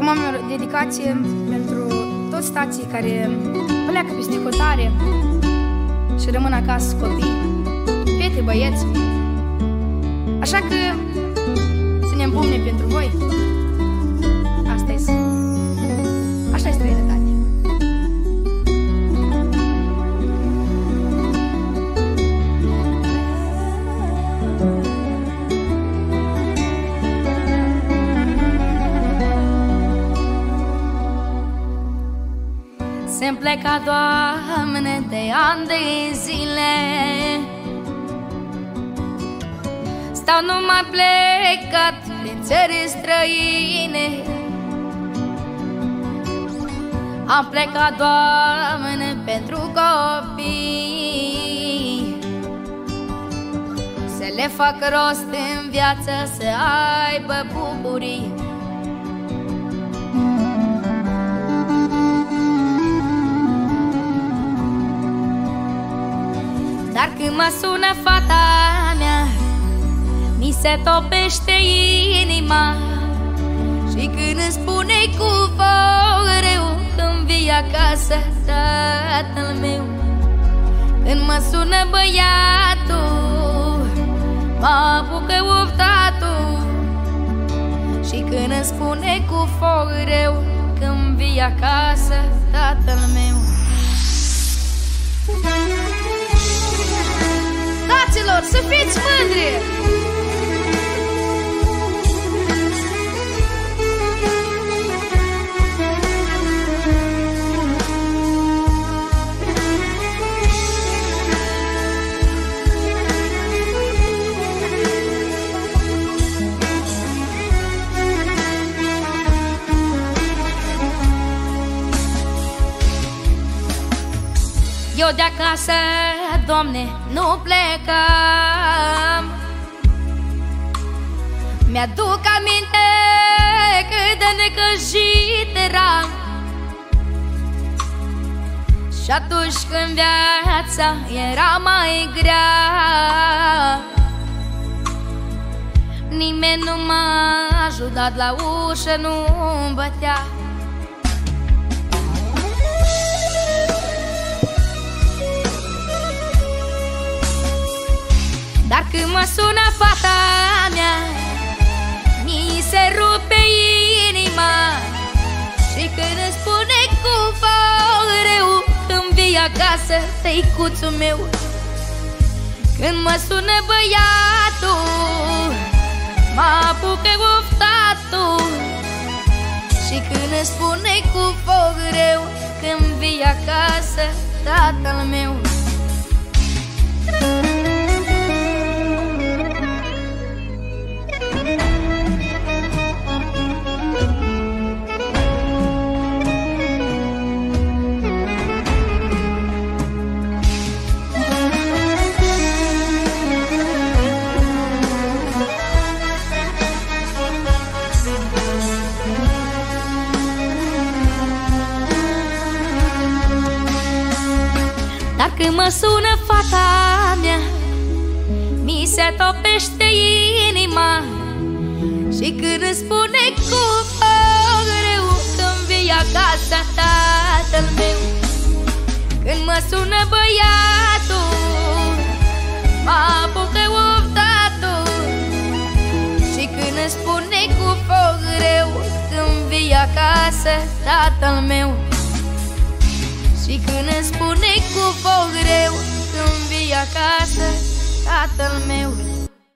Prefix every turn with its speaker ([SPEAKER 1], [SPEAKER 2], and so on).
[SPEAKER 1] Acum am o dedicație pentru toți tații care pleacă peste hotare și rămân acasă copii, fete, băieți. Așa că să ne împumne pentru voi. Asta-i străinătate. Se-mi pleca, Doamne, de ani de zile. Stau numai plecat prin țări străine. Am plecat, Doamne, pentru copii, să le fac rost în viață, să aibă bucurii. Dar când mă sună fata mea, mi se topește inima. Și când îmi spune cu greu când vii acasă, tatăl meu. Când mă sună băiatul, mă apucă uftatul. Și când îmi spune cu greu când vii acasă, tatăl meu. Taților, să fiți mândri! Eu de acasă, Doamne, nu plecam. Mi-aduc aminte cât de necăjit eram. Și atunci când viața era mai grea, nimeni nu m-a ajutat, la ușă nu-mi bătea. Dar când mă sună fata mea, mi se rupe inima. Și când îmi spune cu greu când vii acasă, tăicuțul meu. Când mă sună băiatul, mă apucă uftatul. Și când îmi spune cu greu când vii acasă, tatăl meu. Dar când mă sună fata mea, mi se topește inima. Și când îmi spune cu greu când vii acasă, tatăl meu. Când mă sună băiatul, mă apucă uftatul. Și când îmi spune cu greu când vii acasă, tatăl meu. Și când îmi spune cu greu când vii acasă, tatăl meu.